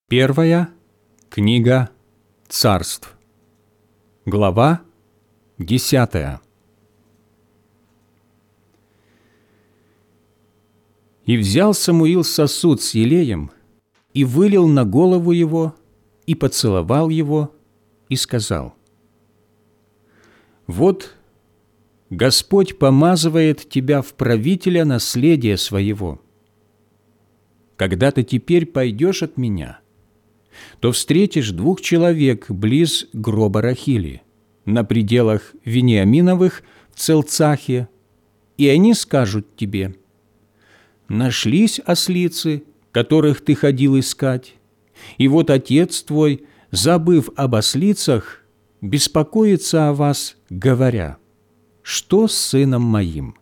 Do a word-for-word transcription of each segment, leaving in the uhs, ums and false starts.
Первая книга Царств, глава десятая. «И взял Самуил сосуд с елеем, и вылил на голову его, и поцеловал его, и сказал: Вот Господь помазывает тебя в правителя наследия своего. Когда ты теперь пойдешь от меня, то встретишь двух человек близ гроба Рахили, на пределах Вениаминовых в Целцахе, и они скажут тебе: нашлись ослицы, которых ты ходил искать, и вот отец твой, забыв об ослицах, беспокоится о вас, говоря: что с сыном моим?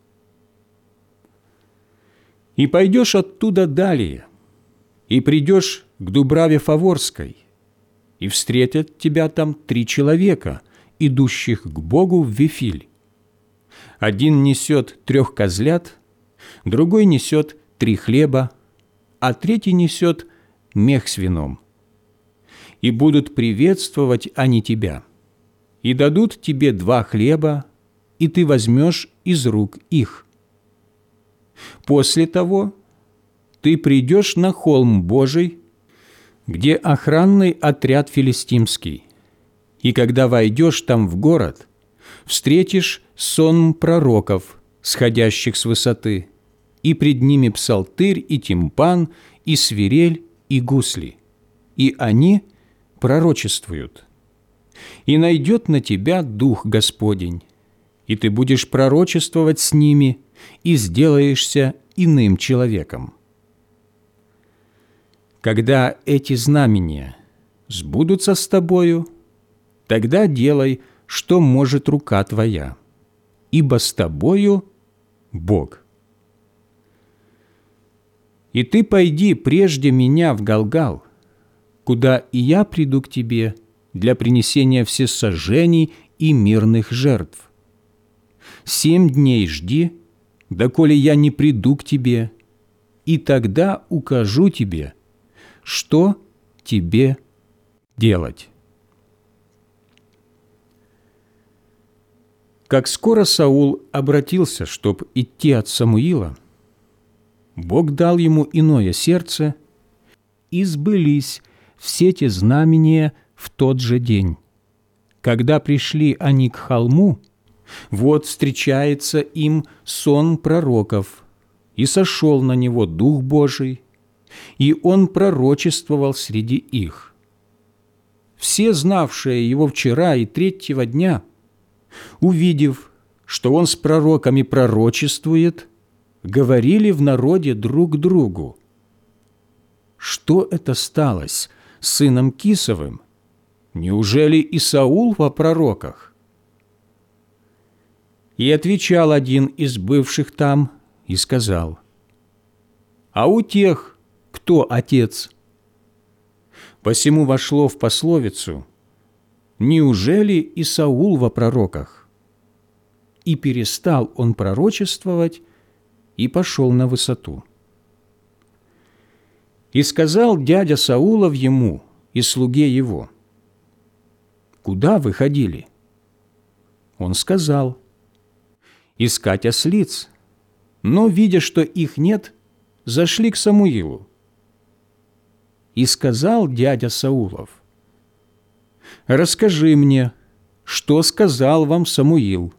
И пойдешь оттуда далее, и придешь к Дубраве Фаворской, и встретят тебя там три человека, идущих к Богу в Вифиль. Один несет трех козлят, другой несет три хлеба, а третий несет мех с вином. И будут приветствовать они тебя, и дадут тебе два хлеба, и ты возьмешь из рук их. После того ты придешь на холм Божий, где охранный отряд филистимский, и когда войдешь там в город, встретишь сон пророков, сходящих с высоты, и пред ними псалтырь и тимпан, и свирель, и гусли, и они пророчествуют. И найдет на тебя Дух Господень, и ты будешь пророчествовать с ними, и сделаешься иным человеком. Когда эти знамения сбудутся с тобою, тогда делай, что может рука твоя, ибо с тобою Бог. И ты пойди прежде меня в Галгал, куда и я приду к тебе для принесения всесожжений и мирных жертв. Семь дней жди, доколе я не приду к тебе, и тогда укажу тебе, что тебе делать». Как скоро Саул обратился, чтоб идти от Самуила, Бог дал ему иное сердце, и сбылись все те знамения в тот же день. Когда пришли они к холму, вот встречается им сон пророков, и сошел на него Дух Божий, и он пророчествовал среди их. Все, знавшие его вчера и третьего дня, увидев, что он с пророками пророчествует, говорили в народе друг другу: «Что это сталось с сыном Кисовым? Неужели и Саул во пророках?» И отвечал один из бывших там и сказал: «А у тех кто отец?» Посему вошло в пословицу: «Неужели и Саул во пророках?» И перестал он пророчествовать, и пошел на высоту. И сказал дядя Саулов ему и слуге его: «Куда вы ходили?» Он сказал: «Искать ослиц, но, видя, что их нет, зашли к Самуилу». И сказал дядя Саулов: «Расскажи мне, что сказал вам Самуил».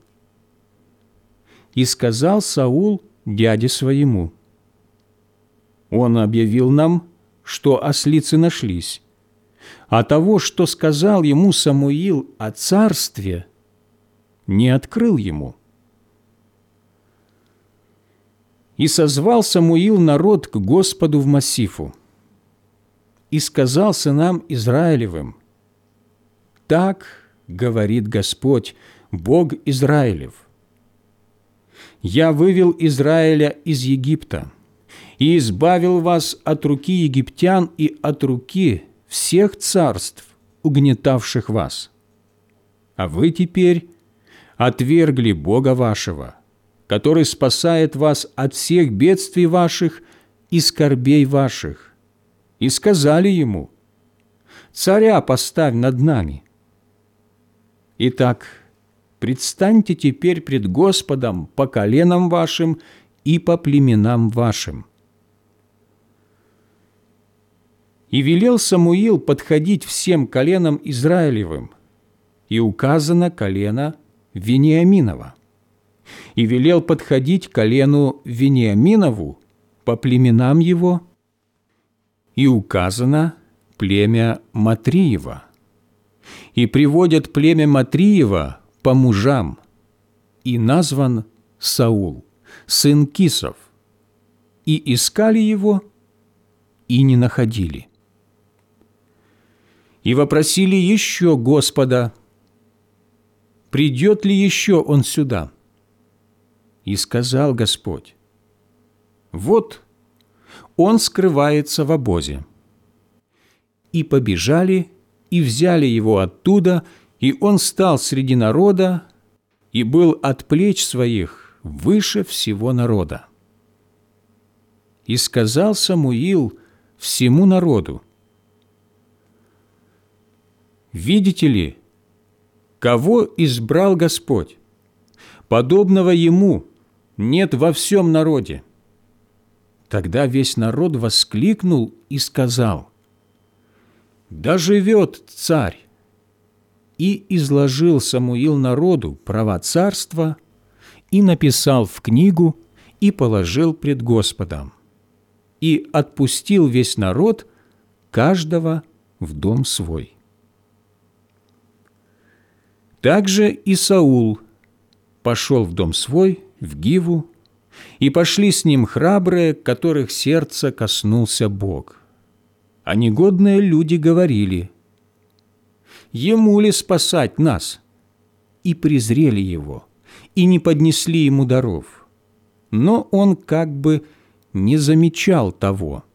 И сказал Саул дяде своему: «Он объявил нам, что ослицы нашлись, а того, что сказал ему Самуил о царстве, не открыл ему». И созвал Самуил народ к Господу в Массифу, и сказал сынам Израилевым: «Так говорит Господь, Бог Израилев: Я вывел Израиля из Египта и избавил вас от руки египтян и от руки всех царств, угнетавших вас. А вы теперь отвергли Бога вашего, который спасает вас от всех бедствий ваших и скорбей ваших, и сказали ему: царя поставь над нами. Итак, предстаньте теперь пред Господом по коленам вашим и по племенам вашим». И велел Самуил подходить всем коленам Израилевым, и указано колено Вениаминова. И велел подходить колену Вениаминову по племенам его, и указано племя Матриева. И приводят племя Матриева по мужам, и назван Саул, сын Кисов, и искали его, и не находили. И вопросили еще Господа, придет ли еще он сюда? И сказал Господь: вот он скрывается в обозе. И побежали, и взяли его оттуда, и он стал среди народа, и был от плеч своих выше всего народа. И сказал Самуил всему народу: видите ли, кого избрал Господь? Подобного ему нет во всем народе. Тогда весь народ воскликнул и сказал: да живет царь! И изложил Самуил народу права царства, и написал в книгу, и положил пред Господом, и отпустил весь народ, каждого в дом свой. Также и Саул пошел в дом свой, в Гиву, и пошли с ним храбрые, которых сердца коснулся Бог. А негодные люди говорили: ему ли спасать нас? И презрели его, и не поднесли ему даров. Но он как бы не замечал того.